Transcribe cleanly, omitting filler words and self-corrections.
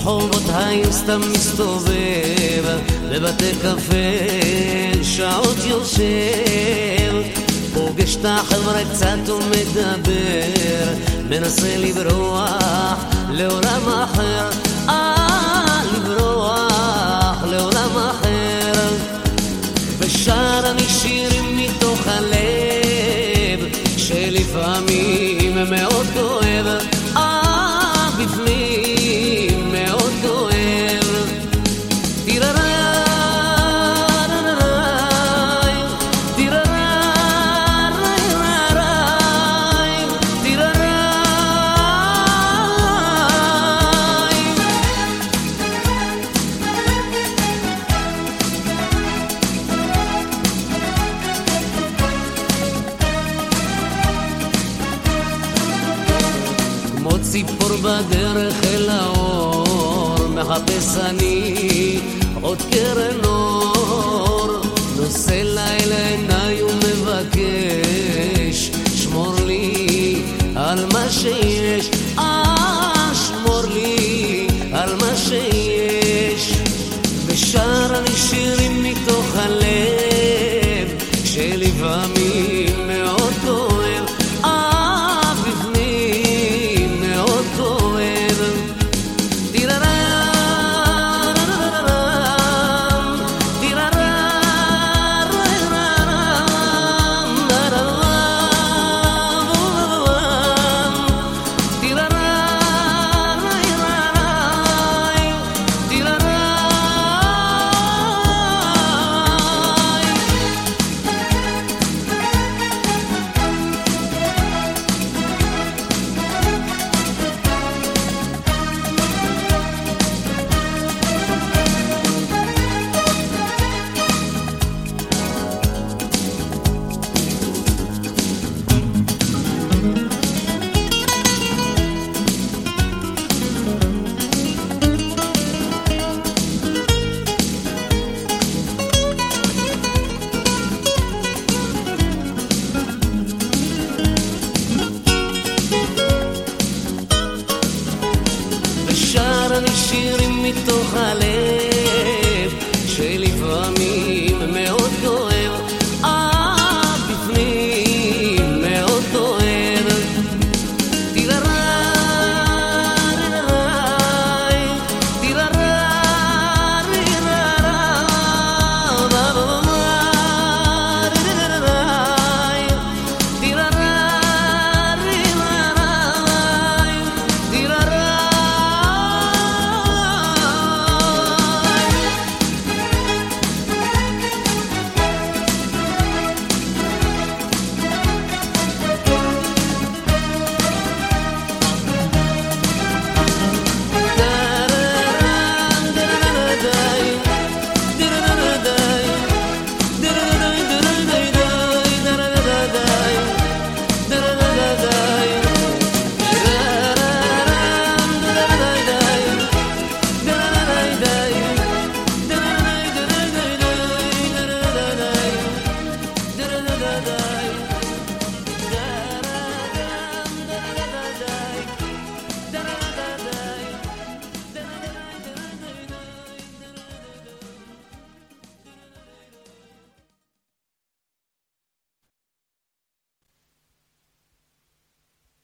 ברחובות העיר סתם מסתובב, בבתי קפה שעות יושב, פוגש את החברה קצת ומדבר, מנסה לברוח לעולם אחר, לברוח לעולם אחר, ושר אני שירים מתוך הלב שלפעמים מאוד כואב, בפנים מאוד כואב. כמו ציפור בדרך אל האור, מחפש אני עוד קרן אור, נושא ליל עיניי ומבקש, שמור לי על מה שיש, שמור לי על מה שיש, ושר אני שירים מתוך הלב שלפעמים מאוד כואב, שר אני שירים מתוך הלב